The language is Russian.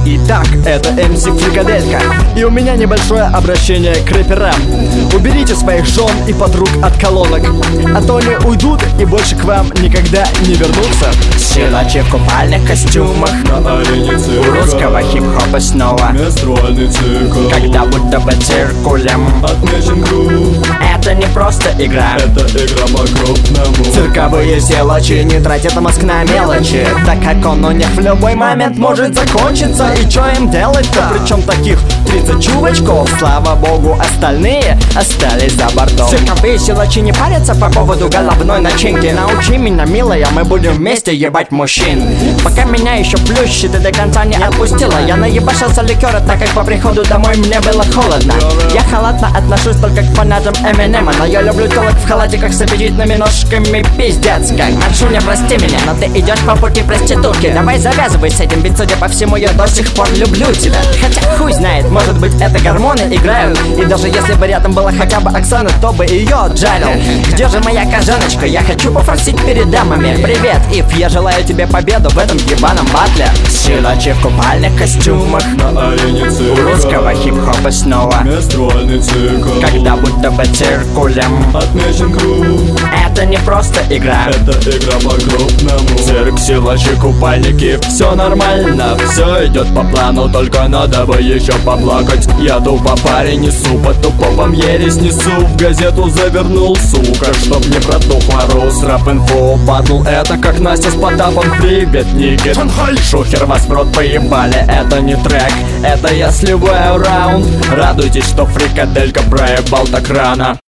Итак, это МС Фрикаделька, и у меня небольшое обращение к рэперам. Уберите своих жен и подруг от колонок, а то они уйдут и больше к вам никогда не вернутся. Силачи в купальных костюмах на арене цирка. У русского хип-хопа снова Менструальный цикл, когда будто бы циркулем. отмечен грув. Это не просто игра, Это игра по-крупному. Цирковые силачи не тратят мозг на мелочи, так как он у них в любой момент может закончиться. И чё им делать-то? Причем таких 30 чувачков, слава богу, остальные остались за бортом. цирковые силачи не парятся по поводу головной начинки. Научи меня, милая, мы будем вместе ебать мужчин. Пока меня еще плющит, ты до конца не отпустила. Я наебашился ликера, так как по приходу домой мне было холодно. Я халатно отношусь только к фанатам Эминема, но я люблю телок в халатиках с аппетитными ножками, пиздец как. Маршуня, прости меня, но ты идешь по пути проститутки. Давай завязывай с этим, ведь судя по всему я до сих пор люблю тебя. Хотя хуй знает, может быть это гормоны играют. И даже если бы рядом была хотя бы Оксана, то бы ее отжарил. Где же моя кожаночка? Я хочу пофорсить перед дамами. Привет, Ив, я желаю тебе победу в этом ебаном батле. Силачи в купальных костюмах На арене у цирка. русского хип-хопа снова Менструальный цикл, когда будто бы циркулем. отмечен грув. Это не просто игра, Это игра по-крупному. Цирк, силачи, купальники, все нормально, все идет по плану, только надо бы еще поплакать. Я тупо парень несу, под тупопом ересь несу, в газету завернул, сука, чтоб не протухла рус. Рэп-инфо, батл, это как Настя с Потапом, привет, Ники. Шухер, вас в рот поебали, это не трек, это я сливаю раунд. Радуйтесь, что Фрикаделька проебал так рано.